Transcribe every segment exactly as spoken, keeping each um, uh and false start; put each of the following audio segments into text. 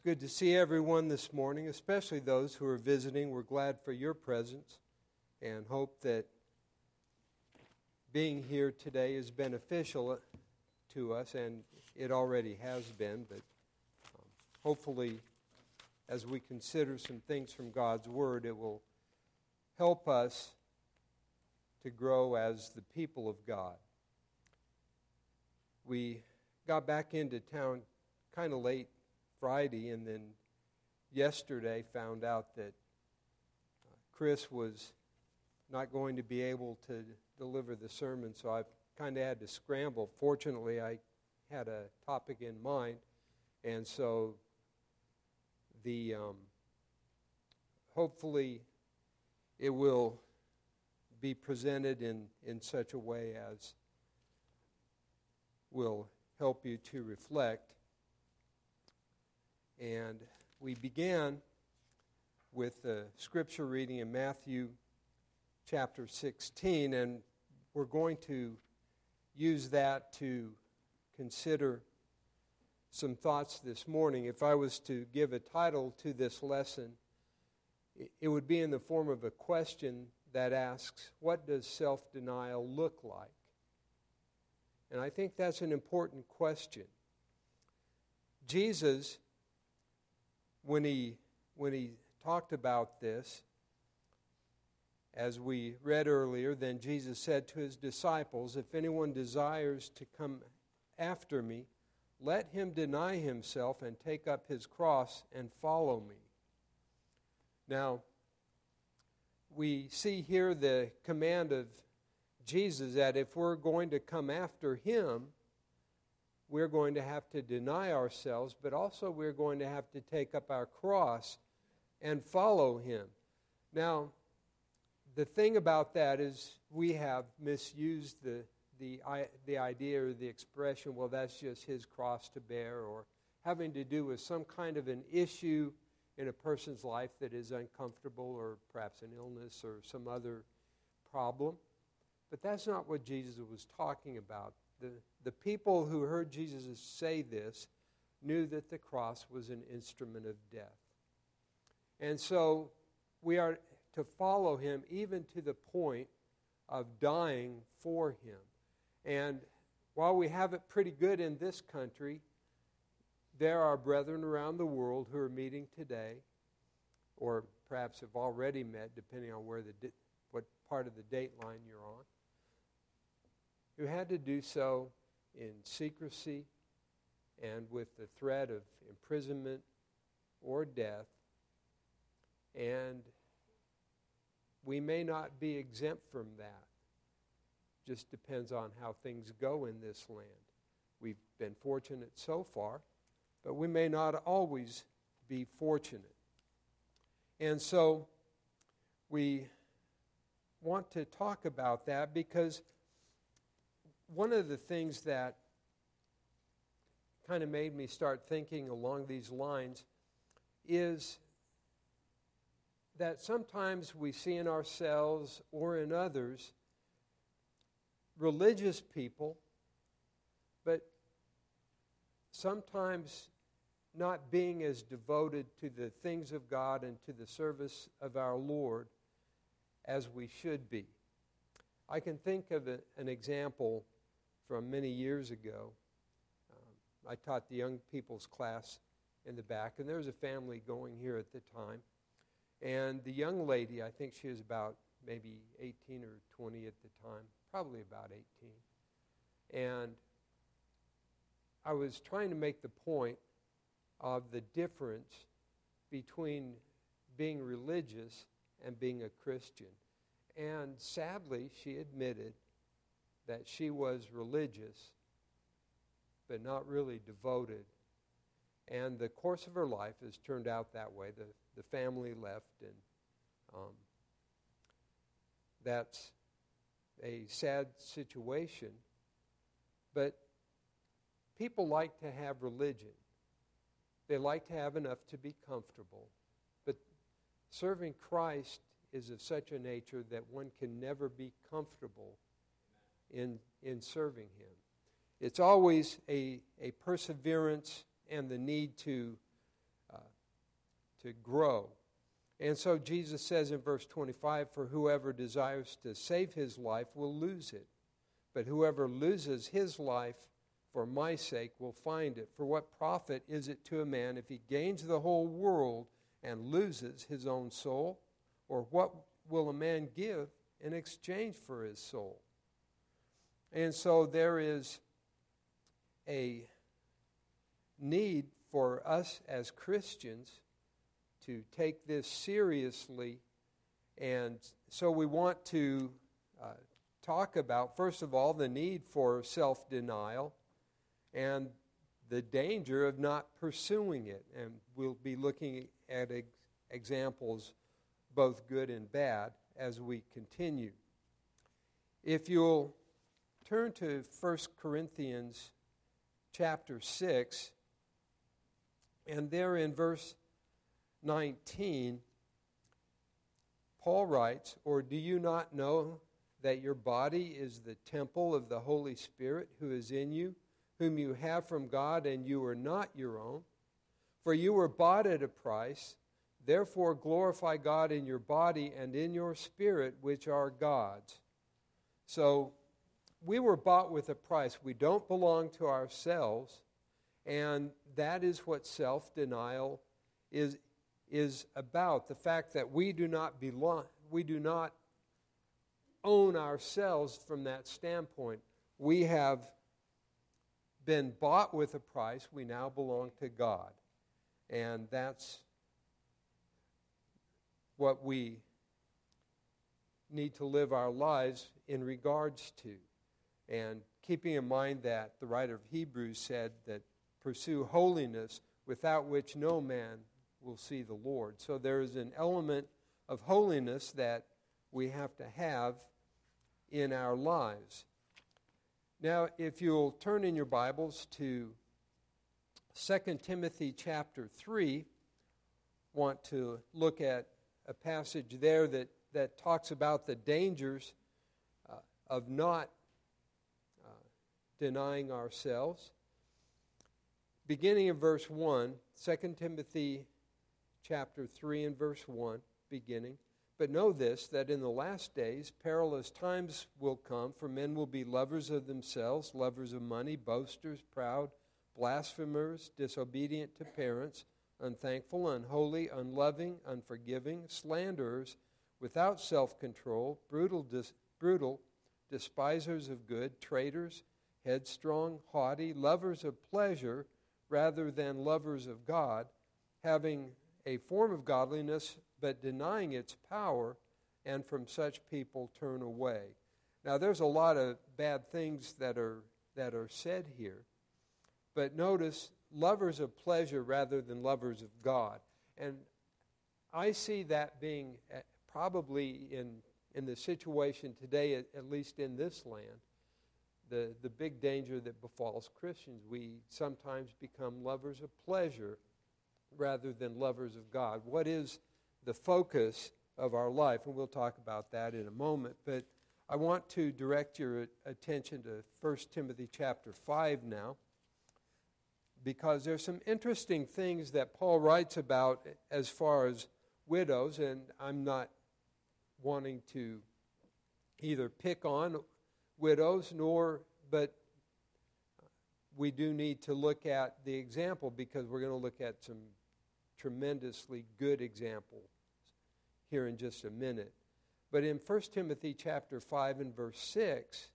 good to see everyone this morning, especially those who are visiting. We're glad for your presence and hope that being here today is beneficial to us, and it already has been, but um, hopefully as we consider some things from God's Word, it will help us to grow as the people of God. We got back into town kind of late Friday, and then yesterday found out that uh, Chris was not going to be able to deliver the sermon, so I kind of had to scramble. Fortunately, I had a topic in mind, and so the um, hopefully it will be presented in, in such a way as will help you to reflect. And we began with the scripture reading in Matthew chapter sixteen, and we're going to use that to consider some thoughts this morning. If I was to give a title to this lesson, it would be in the form of a question that asks, what does self-denial look like? And I think that's an important question. Jesus, when he when he talked about this, as we read earlier, then Jesus said to his disciples, if anyone desires to come after me, let him deny himself and take up his cross and follow me. Now, we see here the command of Jesus that if we're going to come after him, we're going to have to deny ourselves, but also we're going to have to take up our cross and follow him. Now, the thing about that is we have misused the the the idea or the expression, well, that's just his cross to bear, or having to do with some kind of an issue in a person's life that is uncomfortable, or perhaps an illness or some other problem. But that's not what Jesus was talking about. The, the people who heard Jesus say this knew that the cross was an instrument of death. And so we are to follow him even to the point of dying for him. And while we have it pretty good in this country, there are brethren around the world who are meeting today, or perhaps have already met, depending on where the di- what part of the date line you're on, who had to do so in secrecy and with the threat of imprisonment or death. And we may not be exempt from that. Just depends on how things go in this land. We've been fortunate so far, but we may not always be fortunate. And so we want to talk about that because one of the things that kind of made me start thinking along these lines is that sometimes we see in ourselves or in others religious people, but sometimes not being as devoted to the things of God and to the service of our Lord as we should be. I can think of a, an example from many years ago. Um, I taught the young people's class in the back, and there was a family going here at the time. And the young lady, I think she was about maybe eighteen or twenty at the time, probably about eighteen. And I was trying to make the point of the difference between being religious and being a Christian. And sadly, she admitted that she was religious, but not really devoted. And the course of her life has turned out that way. The, the family left, and um, that's a sad situation. But people like to have religion. They like to have enough to be comfortable. But serving Christ is of such a nature that one can never be comfortable in, in serving him. It's always a, a perseverance and the need to uh, to grow. And so Jesus says in verse twenty-five, "For whoever desires to save his life will lose it. But whoever loses his life for my sake will find it. For what profit is it to a man if he gains the whole world and loses his own soul? Or what will a man give in exchange for his soul?" And so there is a need for us as Christians to take this seriously. And so we want to uh, talk about, first of all, the need for self-denial and the danger of not pursuing it. And we'll be looking at ex- examples, both good and bad, as we continue. If you'll turn to First Corinthians chapter six, and there in verse nineteen, Paul writes, "Or do you not know that your body is the temple of the Holy Spirit who is in you, whom you have from God, and you are not your own? For you were bought at a price. Therefore glorify God in your body and in your spirit, which are God's." So we were bought with a price. We don't belong to ourselves, and that is what self-denial is is about. The fact that we do not belong, we do not own ourselves from that standpoint. We have been bought with a price. We now belong to God. And that's what we need to live our lives in regards to. And keeping in mind that the writer of Hebrews said that pursue holiness, without which no man will see the Lord. So there is an element of holiness that we have to have in our lives. Now, if you'll turn in your Bibles to Second Timothy chapter three, want to look at a passage there that, that talks about the dangers uh, of not uh, denying ourselves. Beginning in verse one, Second Timothy chapter three and verse one, beginning. "But know this, that in the last days perilous times will come, for men will be lovers of themselves, lovers of money, boasters, proud, blasphemers, disobedient to parents, unthankful, unholy, unloving, unforgiving, slanderers, without self-control, brutal, dis- brutal, despisers of good, traitors, headstrong, haughty, lovers of pleasure rather than lovers of God, having a form of godliness, but denying its power, and from such people turn away." Now, there's a lot of bad things that are that are said here, but notice, lovers of pleasure rather than lovers of God. And I see that being probably in, in the situation today, at, at least in this land, the, the big danger that befalls Christians. We sometimes become lovers of pleasure rather than lovers of God. What is the focus of our life? And we'll talk about that in a moment. But I want to direct your attention to First Timothy chapter five now, because there's some interesting things that Paul writes about as far as widows, and I'm not wanting to either pick on widows, nor, but we do need to look at the example, because we're going to look at some tremendously good examples here in just a minute. But in First Timothy chapter five and verse six,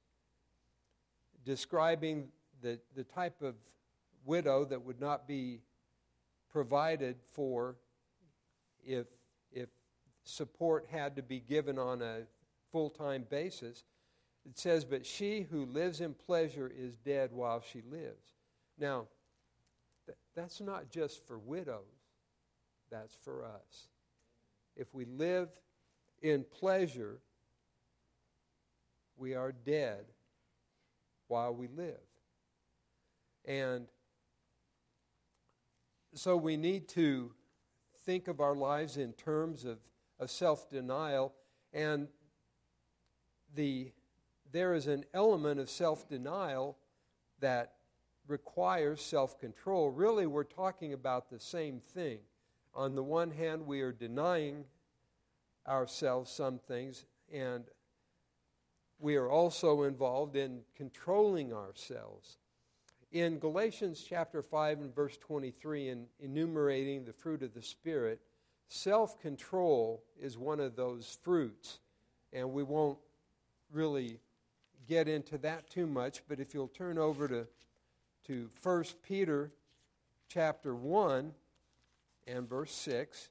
describing the, the type of widow that would not be provided for if, if support had to be given on a full-time basis, it says, "But she who lives in pleasure is dead while she lives." Now, th- that's not just for widows. That's for us. If we live in pleasure, we are dead while we live. And so we need to think of our lives in terms of, of self-denial. And the there is an element of self-denial that requires self-control. Really, we're talking about the same thing. On the one hand, we are denying ourselves some things, and we are also involved in controlling ourselves. In Galatians chapter five and verse twenty-three, in enumerating the fruit of the Spirit, self-control is one of those fruits. And we won't really get into that too much, but if you'll turn over to, to First Peter chapter one and verse six.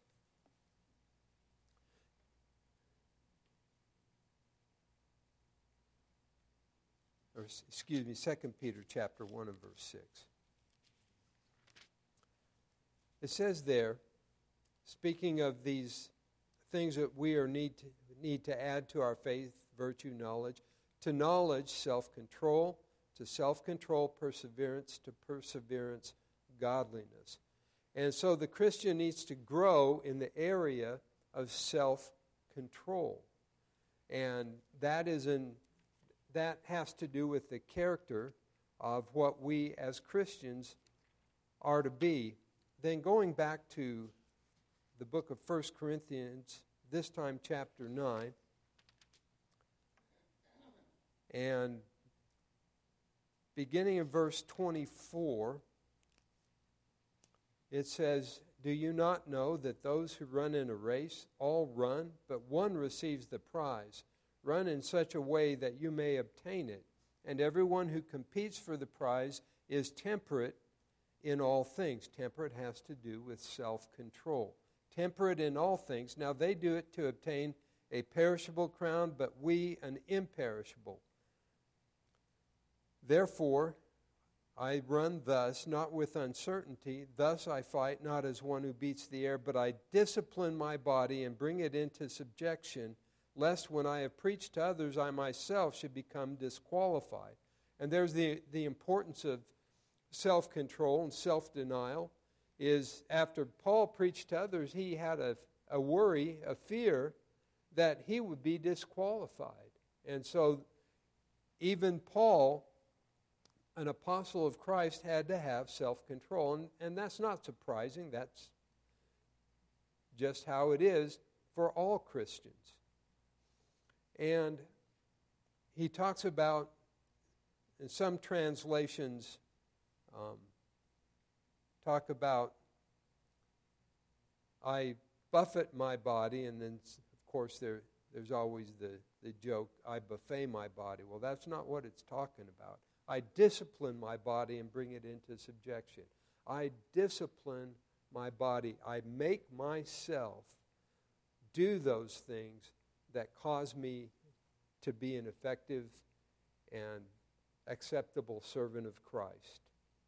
Or, excuse me, Second Peter chapter one and verse six. It says there, speaking of these things that we are need to, need to add to our faith, virtue, knowledge, to knowledge, self-control, to self-control, perseverance, to perseverance, godliness. And so the Christian needs to grow in the area of self-control. And that is in that has to do with the character of what we as Christians are to be. Then going back to the book of First Corinthians, this time chapter nine, and beginning in verse twenty-four, it says, "Do you not know that those who run in a race all run, but one receives the prize? Run in such a way that you may obtain it. And everyone who competes for the prize is temperate in all things." Temperate has to do with self-control. Temperate in all things. Now they do it to obtain a perishable crown, but we an imperishable. Therefore, I run thus, not with uncertainty. Thus I fight, not as one who beats the air, but I discipline my body and bring it into subjection, lest when I have preached to others, I myself should become disqualified. And there's the, the importance of self-control and self-denial, is after Paul preached to others, he had a, a worry, a fear that he would be disqualified. And so even Paul, an apostle of Christ, had to have self-control. And, and that's not surprising. That's just how it is for all Christians. And he talks about, in some translations, um, talk about, I buffet my body, and then, of course, there there's always the, the joke, I buffet my body. Well, that's not what it's talking about. I discipline my body and bring it into subjection. I discipline my body. I make myself do those things that cause me to be an effective and acceptable servant of Christ.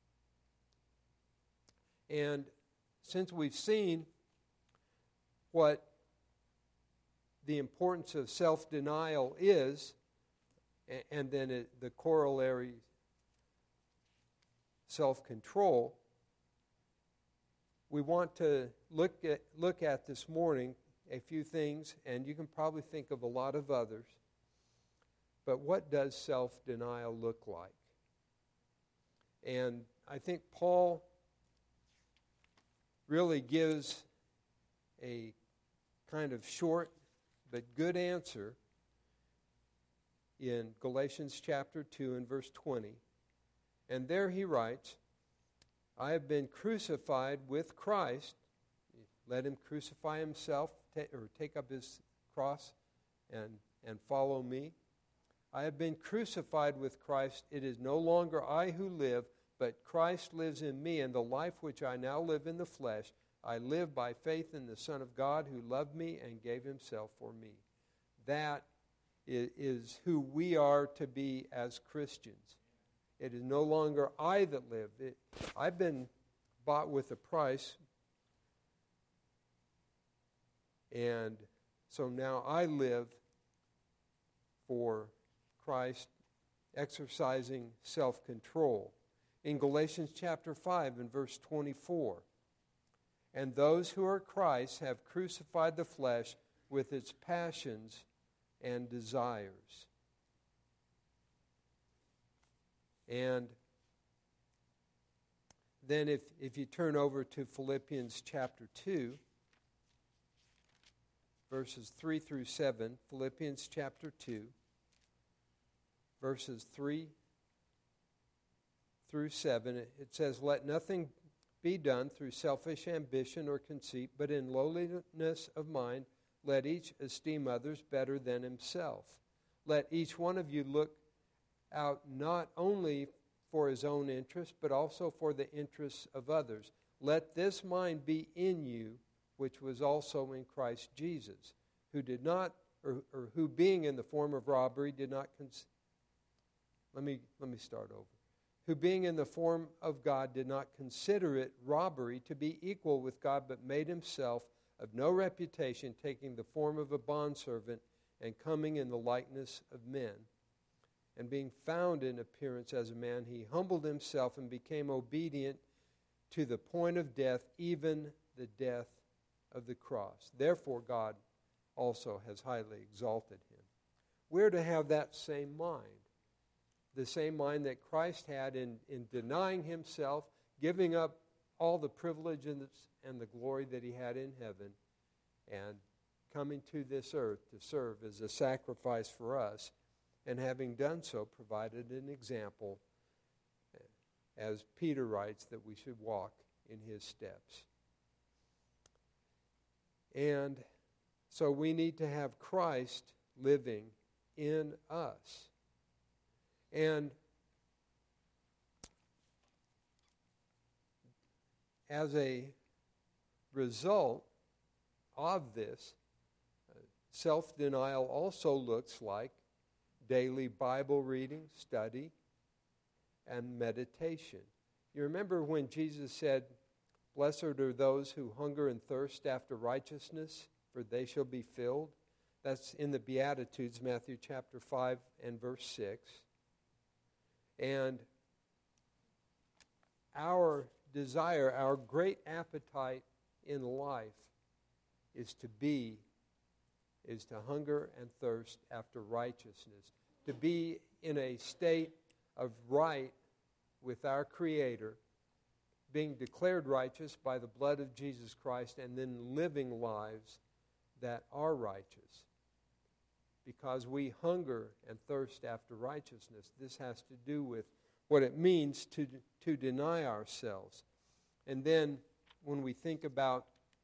And since we've seen what the importance of self-denial is, and then it, the corollary self-control, we want to look at, look at this morning a few things, and you can probably think of a lot of others. But what does self-denial look like? And I think Paul really gives a kind of short but good answer in Galatians chapter two and verse twenty. And there he writes, I have been crucified with Christ. Let him crucify himself, ta- or take up his cross and, and follow me. I have been crucified with Christ. It is no longer I who live, but Christ lives in me. And the life which I now live in the flesh, I live by faith in the Son of God who loved me and gave himself for me. That is who we are to be as Christians. It is no longer I that live. It, I've been bought with a price. And so now I live for Christ, exercising self-control. In Galatians chapter five and verse twenty-four, and those who are Christ have crucified the flesh with its passions and desires. And then if, if you turn over to Philippians chapter two, verses three through seven, Philippians chapter two, verses three through seven, it says, "Let nothing be done through selfish ambition or conceit, but in lowliness of mind, let each esteem others better than himself. Let each one of you look out not only for his own interest, but also for the interests of others. Let this mind be in you, which was also in Christ Jesus, who did not, or, or who being in the form of robbery, did not cons- let me let me start over. Who being in the form of God did not consider it robbery to be equal with God, but made himself of no reputation, taking the form of a bondservant and coming in the likeness of men. And being found in appearance as a man, he humbled himself and became obedient to the point of death, even the death of the cross. Therefore God also has highly exalted him." We're to have that same mind. The same mind that Christ had in, in denying himself, giving up all the privileges and the glory that he had in heaven, and coming to this earth to serve as a sacrifice for us, and having done so, provided an example, as Peter writes, that we should walk in his steps. And so we need to have Christ living in us. And as a result of this, self-denial also looks like daily Bible reading, study, and meditation. You remember when Jesus said, "Blessed are those who hunger and thirst after righteousness, for they shall be filled"? That's in the Beatitudes, Matthew chapter five and verse six. And our desire, our great appetite in life is to be, is to hunger and thirst after righteousness, to be in a state of right with our Creator, being declared righteous by the blood of Jesus Christ, and then living lives that are righteous. Because we hunger and thirst after righteousness. This has to do with what it means to, to deny ourselves. And then when we think about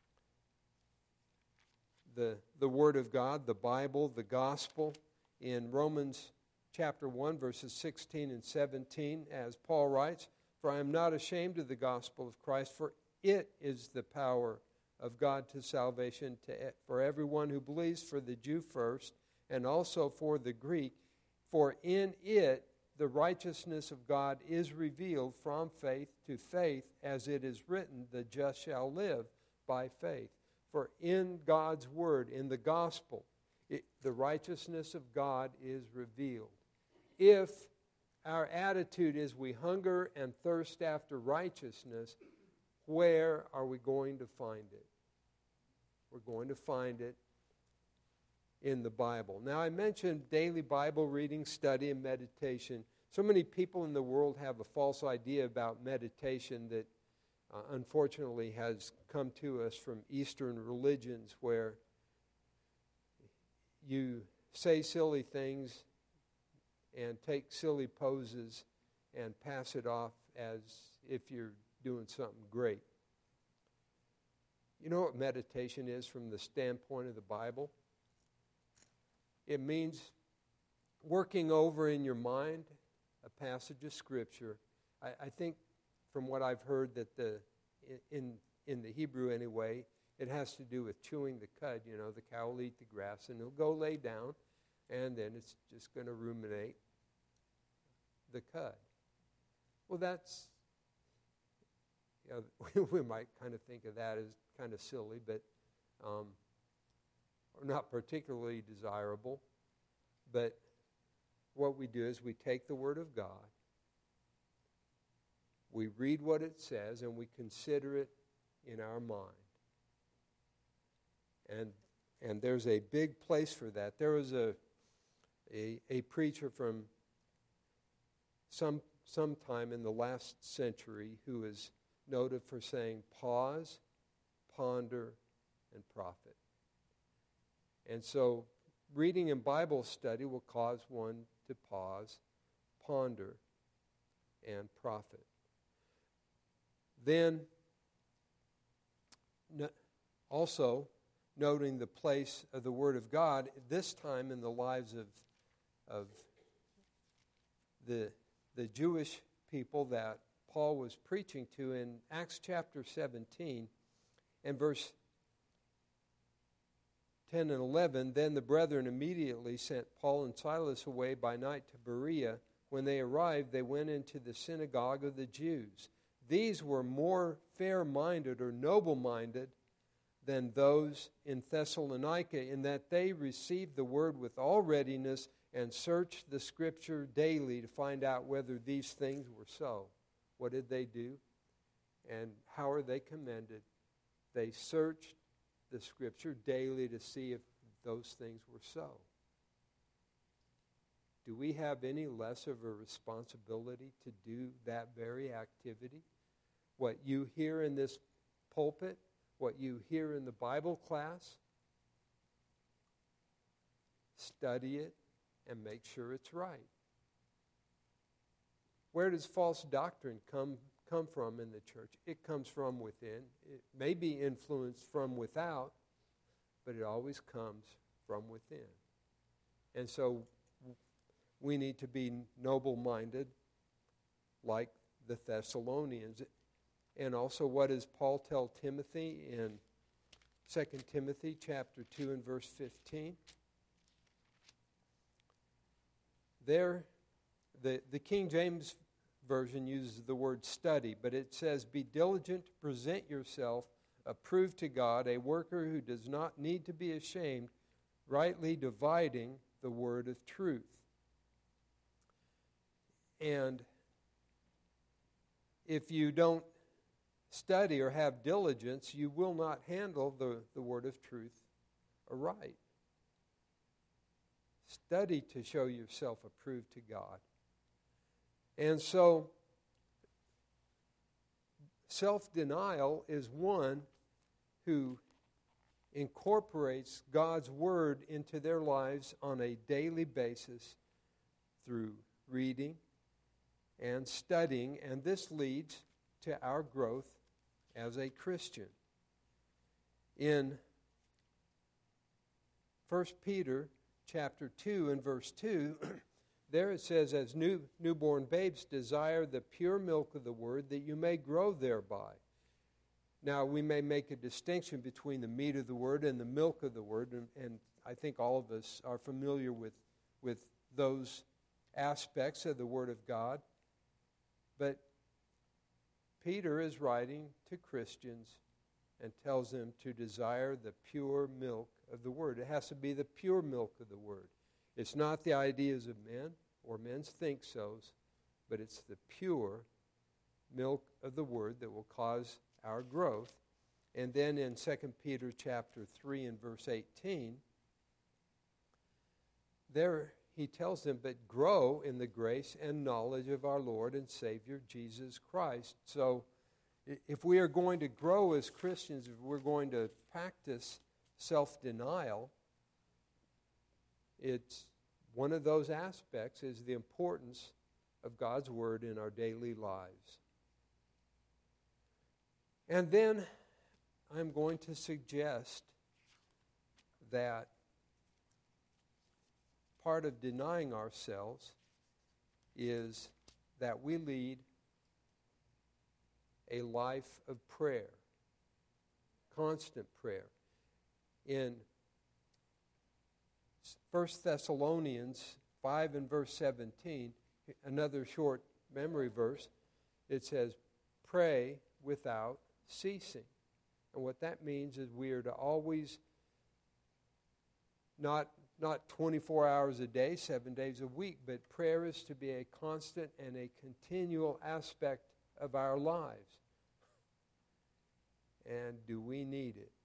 the, the Word of God, the Bible, the Gospel, in Romans chapter one, verses sixteen and seventeen, as Paul writes, "For I am not ashamed of the gospel of Christ, for it is the power of God to salvation to, for everyone who believes, for the Jew first, and also for the Greek. For in it the righteousness of God is revealed from faith to faith, as it is written, the just shall live by faith." For in God's word, in the gospel, it, the righteousness of God is revealed. If our attitude is we hunger and thirst after righteousness, where are we going to find it? We're going to find it in the Bible. Now, I mentioned daily Bible reading, study, and meditation. So many people in the world have a false idea about meditation that uh, unfortunately has come to us from Eastern religions, where you say silly things and take silly poses and pass it off as if you're doing something great. You know what meditation is from the standpoint of the Bible? It means working over in your mind a passage of Scripture. I, I think from what I've heard that the in in the Hebrew anyway, it has to do with chewing the cud. You know, the cow will eat the grass and it'll go lay down, and then it's just going to ruminate the cud. Well, that's, you know, we might kind of think of that as kind of silly, but um, or not particularly desirable. But what we do is we take the Word of God, we read what it says, and we consider it in our mind. And and there's a big place for that. There was a a, a preacher from some sometime in the last century who was noted for saying pause, ponder, and profit. And so reading and Bible study will cause one to pause, ponder, and profit. Then, no, also noting the place of the Word of God, this time in the lives of, of the, the Jewish people that Paul was preaching to in Acts chapter seventeen and verse ten and eleven. Then the brethren immediately sent Paul and Silas away by night to Berea. When they arrived, they went into the synagogue of the Jews. These were more fair-minded or noble-minded than those in Thessalonica, in that they received the word with all readiness and searched the Scripture daily to find out whether these things were so. What did they do? And how are they commended? They searched the Scripture daily to see if those things were so. Do we have any less of a responsibility to do that very activity? What you hear in this pulpit, what you hear in the Bible class, study it and make sure it's right. Where does false doctrine come, come from in the church? It comes from within. It may be influenced from without, but it always comes from within. And so we need to be noble-minded like the Thessalonians. And also, what does Paul tell Timothy in Second Timothy chapter two and verse fifteen? There, the, the King James Version uses the word study, but it says, "Be diligent to present yourself approved to God, a worker who does not need to be ashamed, rightly dividing the word of truth." And if you don't study or have diligence, you will not handle the, the word of truth aright. Study to show yourself approved to God. And so, self-denial is one who incorporates God's word into their lives on a daily basis through reading and studying, and this leads to our growth as a Christian. In First Peter chapter two and verse two, there it says, "As new, newborn babes desire the pure milk of the word, that you may grow thereby." Now, we may make a distinction between the meat of the word and the milk of the word, and, and I think all of us are familiar with, with those aspects of the Word of God. But Peter is writing to Christians and tells them to desire the pure milk of the Word. It has to be the pure milk of the Word. It's not the ideas of men or men's think-sos, but it's the pure milk of the Word that will cause our growth. And then in Second Peter chapter three and verse eighteen, there he tells them, "But grow in the grace and knowledge of our Lord and Savior Jesus Christ." So if we are going to grow as Christians, if we're going to practice self-denial, it's one of those aspects is the importance of God's Word in our daily lives. And then I'm going to suggest that part of denying ourselves is that we lead a life of prayer, constant prayer. In First Thessalonians five and verse seventeen, another short memory verse, it says, "Pray without ceasing." And what that means is we are to always, not, not twenty-four hours a day, seven days a week, but prayer is to be a constant and a continual aspect of our lives. And do we need it?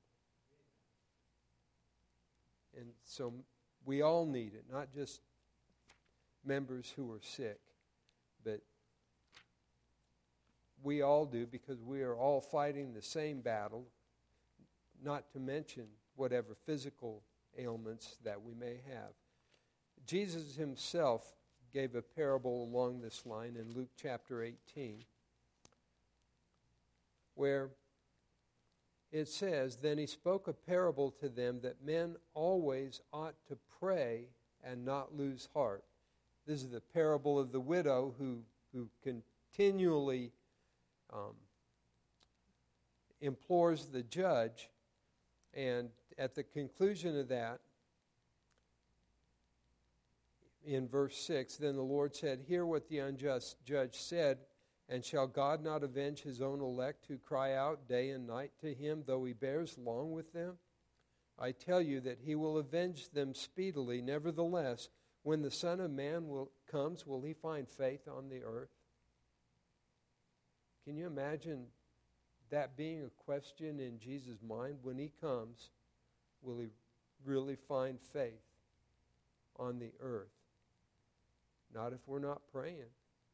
And so we all need it, not just members who are sick, but we all do, because we are all fighting the same battle, not to mention whatever physical ailments that we may have. Jesus himself gave a parable along this line in Luke chapter eighteen, where it says, "Then he spoke a parable to them that men always ought to pray and not lose heart." This is the parable of the widow who, who continually um, implores the judge. And at the conclusion of that, in verse six, "Then the Lord said, Hear what the unjust judge said, and shall God not avenge his own elect who cry out day and night to him, though he bears long with them? I tell you that he will avenge them speedily. Nevertheless, when the Son of Man will, comes, will he find faith on the earth?" Can you imagine that being a question in Jesus' mind? When he comes, will he really find faith on the earth? Not if we're not praying.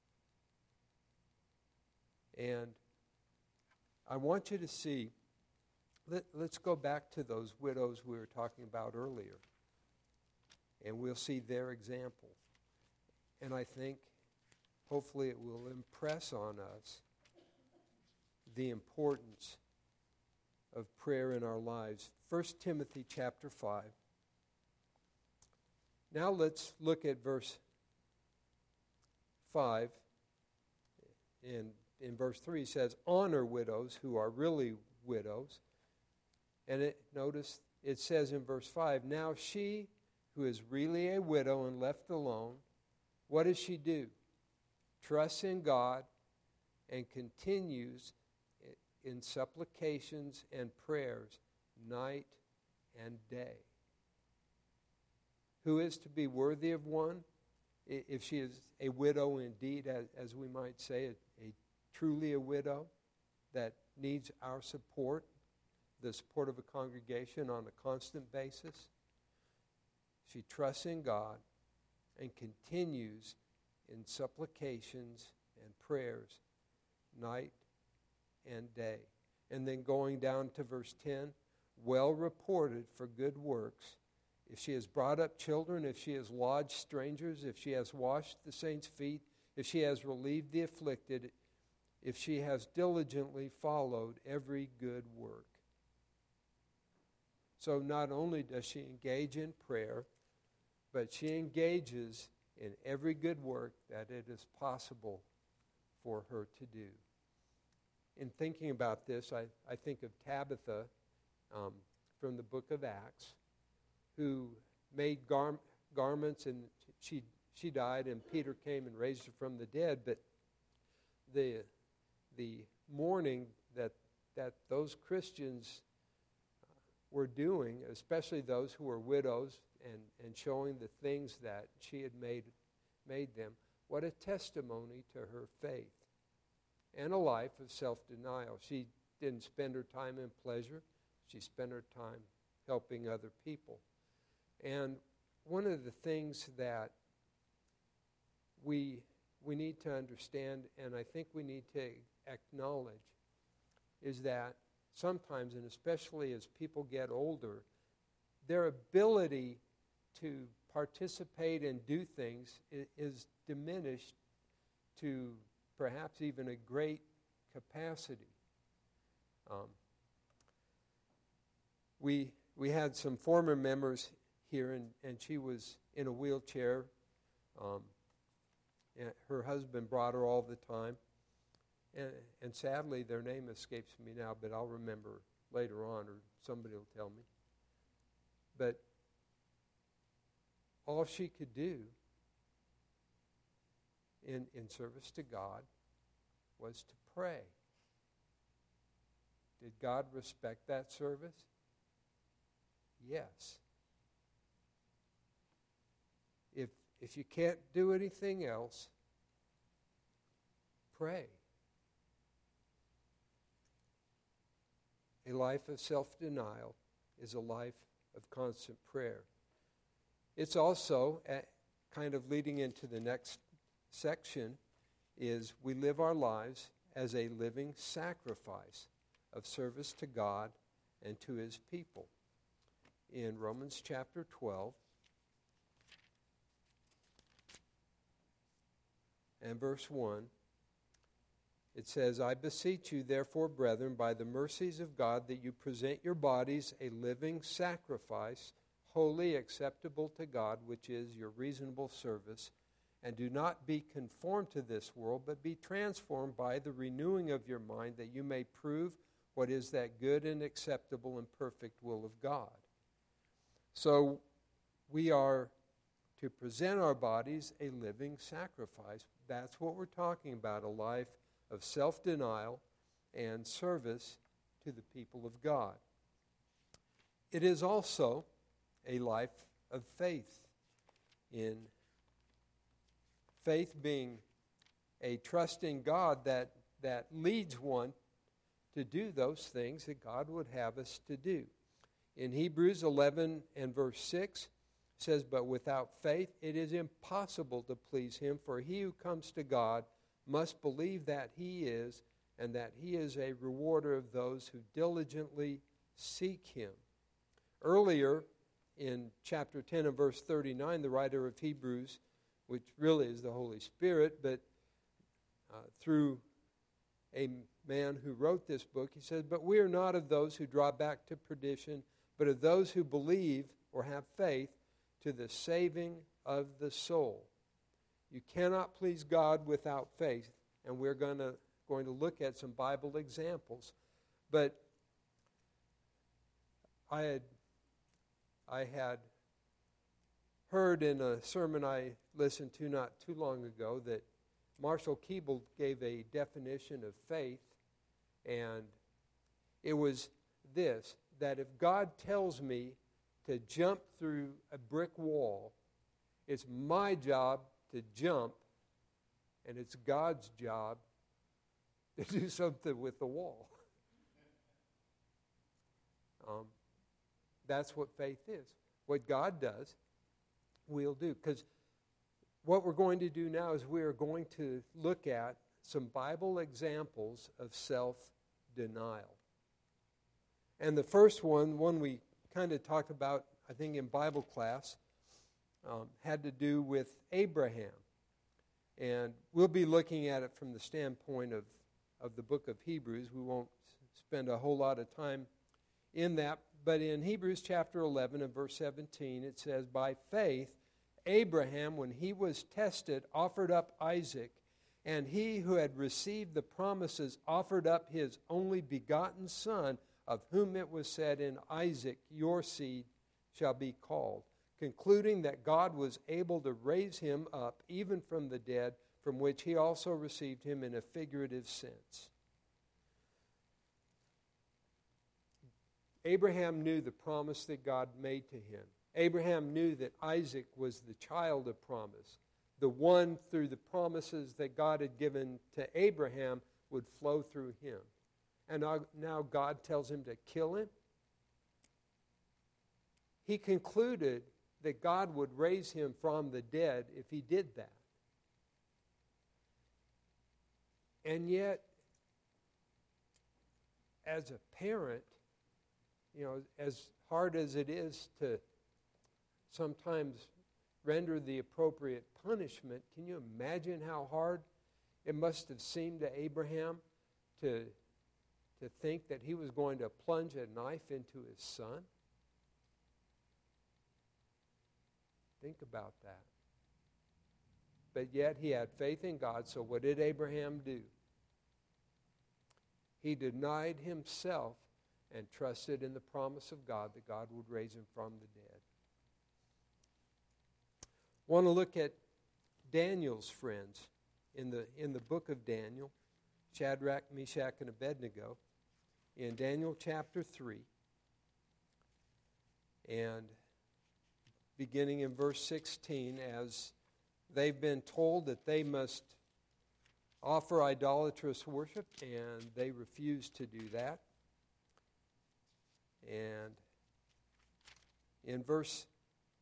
And I want you to see, let, let's go back to those widows we were talking about earlier. And we'll see their example. And I think, hopefully, it will impress on us the importance of prayer in our lives. First Timothy chapter five. Now let's look at verse five. In, in verse three it says, "Honor widows who are really widows." And it, notice it says in verse five, "Now she who is really a widow and left alone, what does she do? Trusts in God and continues in supplications and prayers night and day." Who is to be worthy of one? If she is a widow indeed, as, as we might say, a, a truly a widow that needs our support, the support of a congregation on a constant basis. She trusts in God and continues in supplications and prayers night and day. And then going down to verse ten, "Well reported for good works. If she has brought up children, if she has lodged strangers, if she has washed the saints' feet, if she has relieved the afflicted, if she has diligently followed every good work." So not only does she engage in prayer, but she engages in every good work that it is possible for her to do. In thinking about this, I, I think of Tabitha um, from the book of Acts, who made gar- garments, and she she died, and Peter came and raised her from the dead. But the the mourning that that those Christians were doing, especially those who were widows, and, and showing the things that she had made made them, what a testimony to her faith and a life of self-denial. She didn't spend her time in pleasure. She spent her time helping other people. And one of the things that we we need to understand, and I think we need to acknowledge, is that sometimes, and especially as people get older, their ability to participate and do things is diminished to perhaps even a great capacity. Um, we we had some former members here, and, and she was in a wheelchair. Um, and her husband brought her all the time. And, and sadly, their name escapes me now, but I'll remember later on, or somebody will tell me. But all she could do in, in service to God was to pray. Did God respect that service? Yes. If if you can't do anything else, pray. A life of self-denial is a life of constant prayer. It's also, uh, kind of leading into the next section, is we live our lives as a living sacrifice of service to God and to his people. In Romans chapter twelve and verse one, it says, I beseech you, therefore, brethren, by the mercies of God, that you present your bodies a living sacrifice, holy, acceptable to God, which is your reasonable service. And do not be conformed to this world, but be transformed by the renewing of your mind, that you may prove what is that good and acceptable and perfect will of God. So we are to present our bodies a living sacrifice. That's what we're talking about, a life of self-denial and service to the people of God. It is also a life of faith, in faith being a trust in God that, that leads one to do those things that God would have us to do. In Hebrews eleven and verse six, it says, but without faith it is impossible to please him, for he who comes to God must believe that he is, and that he is a rewarder of those who diligently seek him. Earlier in chapter ten and verse thirty-nine, the writer of Hebrews, which really is the Holy Spirit, but uh, through a man who wrote this book, he says, but we are not of those who draw back to perdition, but of those who believe or have faith to the saving of the soul. You cannot please God without faith, and we're going to going to look at some Bible examples. But I had I had heard in a sermon I listened to not too long ago that Marshall Keeble gave a definition of faith, and it was this, that if God tells me to jump through a brick wall, it's my job to jump, and it's God's job to do something with the wall. um, that's what faith is. What God does, we'll do. Because what we're going to do now is we are going to look at some Bible examples of self-denial. And the first one, one we kind of talked about, I think, in Bible class, um, had to do with Abraham. And we'll be looking at it from the standpoint of, of the book of Hebrews. We won't spend a whole lot of time in that. But in Hebrews chapter eleven and verse seventeen, it says, by faith, Abraham, when he was tested, offered up Isaac, and he who had received the promises offered up his only begotten son, of whom it was said, in Isaac your seed shall be called, concluding that God was able to raise him up even from the dead, from which he also received him in a figurative sense. Abraham knew the promise that God made to him. Abraham knew that Isaac was the child of promise. The one through the promises that God had given to Abraham would flow through him. And now God tells him to kill him. He concluded that God would raise him from the dead if he did that. And yet, as a parent, you know, as hard as it is to sometimes render the appropriate punishment, can you imagine how hard it must have seemed to Abraham to, to think that he was going to plunge a knife into his son? Think about that. But yet he had faith in God, so what did Abraham do? He denied himself and trusted in the promise of God that God would raise him from the dead. Want to look at Daniel's friends in the in the book of Daniel, Shadrach, Meshach, and Abednego, in Daniel chapter three, and beginning in verse sixteen, as they've been told that they must offer idolatrous worship, and they refuse to do that. And in verse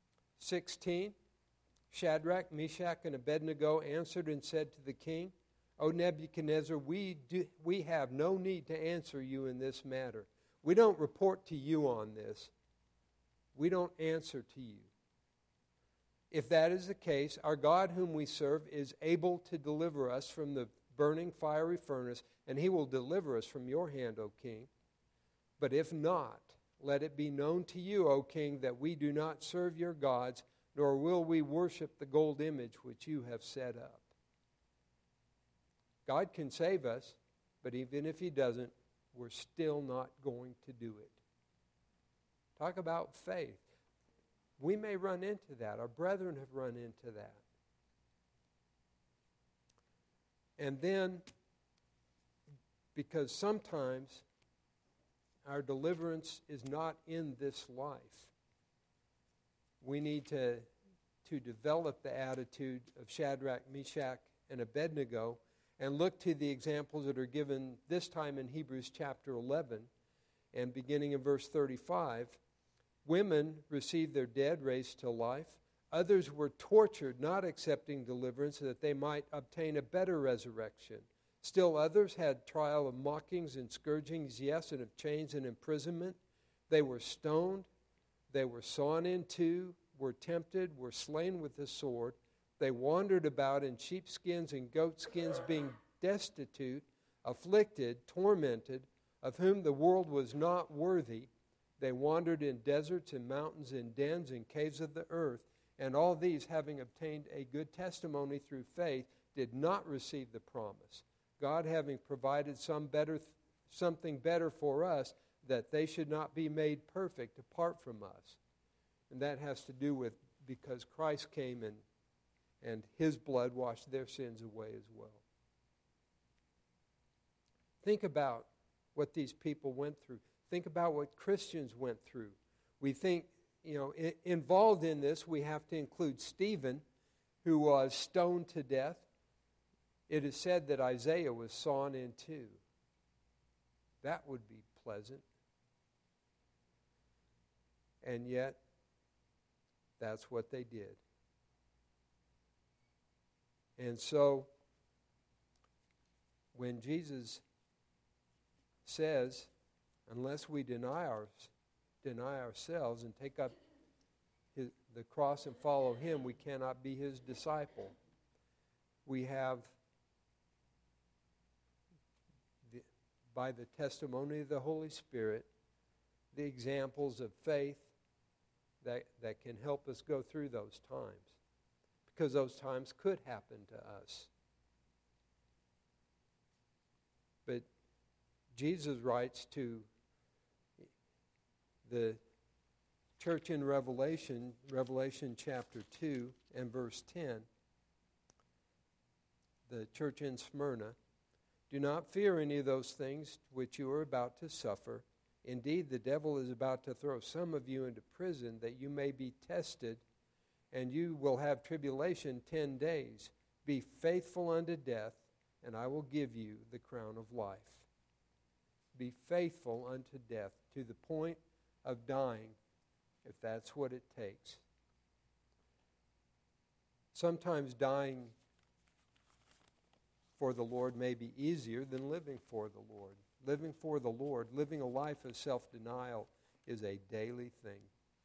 sixteen, Shadrach, Meshach, and Abednego answered and said to the king, O Nebuchadnezzar, we, do, we have no need to answer you in this matter. We don't report to you on this. We don't answer to you. If that is the case, our God whom we serve is able to deliver us from the burning fiery furnace, and he will deliver us from your hand, O king. But if not, let it be known to you, O king, that we do not serve your gods, nor will we worship the gold image which you have set up. God can save us, but even if he doesn't, we're still not going to do it. Talk about faith. We may run into that. Our brethren have run into that. And then, because sometimes our deliverance is not in this life, we need to, to develop the attitude of Shadrach, Meshach, and Abednego and look to the examples that are given this time in Hebrews chapter eleven and beginning in verse thirty-five. Women received their dead raised to life. Others were tortured, not accepting deliverance, so that they might obtain a better resurrection. Still others had trial of mockings and scourgings, yes, and of chains and imprisonment. They were stoned. They were sawn in two, were tempted, were slain with the sword. They wandered about in sheepskins and goatskins, being destitute, afflicted, tormented, of whom the world was not worthy. They wandered in deserts and mountains, in dens and caves of the earth. And all these, having obtained a good testimony through faith, did not receive the promise. God having provided some better, something better for us, that they should not be made perfect apart from us. And that has to do with because Christ came and, and his blood washed their sins away as well. Think about what these people went through. Think about what Christians went through. We think, you know, I- involved in this, we have to include Stephen, who was stoned to death. It is said that Isaiah was sawn in two. That would be pleasant. And yet, that's what they did. And so, when Jesus says, unless we deny, our, deny ourselves and take up his, the cross and follow him, we cannot be his disciple. We have, the, by the testimony of the Holy Spirit, the examples of faith that, that can help us go through those times. Because those times could happen to us. But Jesus writes to the church in Revelation, Revelation chapter two and verse ten, the church in Smyrna, do not fear any of those things which you are about to suffer. Indeed, the devil is about to throw some of you into prison that you may be tested, and you will have tribulation ten days. Be faithful unto death, and I will give you the crown of life. Be faithful unto death, to the point of dying, if that's what it takes. Sometimes dying for the Lord may be easier than living for the Lord. Living for the Lord, living a life of self-denial, is a daily thing.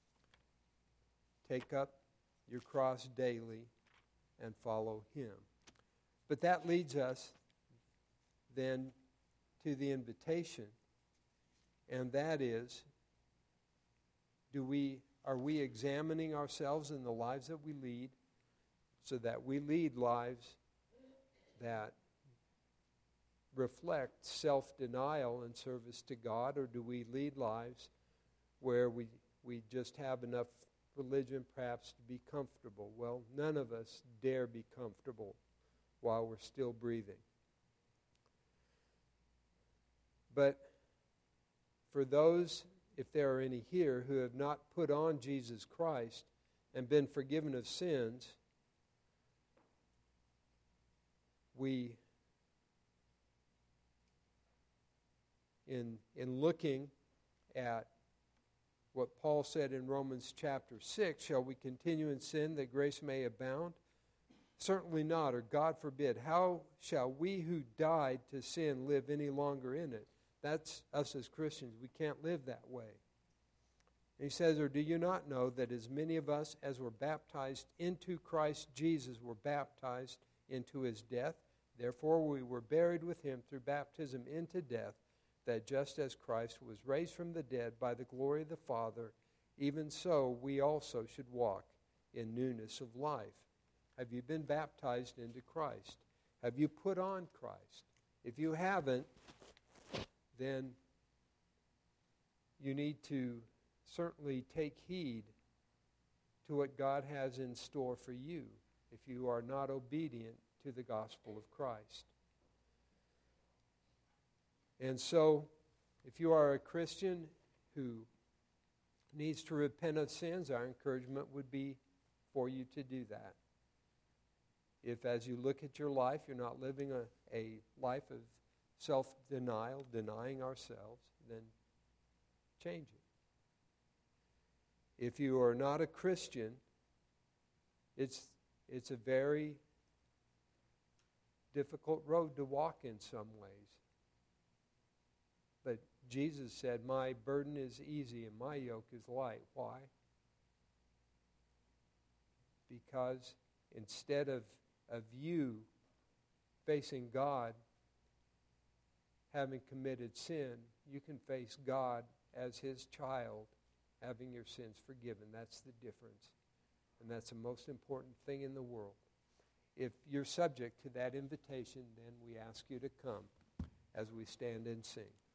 Take up your cross daily and follow him. But that leads us then to the invitation, and that is, do we are we examining ourselves in the lives that we lead, so that we lead lives that reflect self-denial and service to God, or do we lead lives where we we just have enough religion perhaps to be comfortable? Well, none of us dare be comfortable while we're still breathing. But for those, if there are any here, who have not put on Jesus Christ and been forgiven of sins, we, in, in looking at what Paul said in Romans chapter six, shall we continue in sin that grace may abound? Certainly not, or God forbid. How shall we who died to sin live any longer in it? That's us as Christians. We can't live that way. And he says, or do you not know that as many of us as were baptized into Christ Jesus were baptized into his death? Therefore we were buried with him through baptism into death, that just as Christ was raised from the dead by the glory of the Father, even so we also should walk in newness of life. Have you been baptized into Christ? Have you put on Christ? If you haven't, then you need to certainly take heed to what God has in store for you if you are not obedient to the gospel of Christ. And so, if you are a Christian who needs to repent of sins, our encouragement would be for you to do that. If as you look at your life, you're not living a, a life of self-denial, denying ourselves, then change it. If you are not a Christian, it's it's a very difficult road to walk in some ways. But Jesus said, my burden is easy and my yoke is light. Why? Because instead of, of you facing God having committed sin, you can face God as his child having your sins forgiven. That's the difference. And that's the most important thing in the world. If you're subject to that invitation, then we ask you to come as we stand and sing.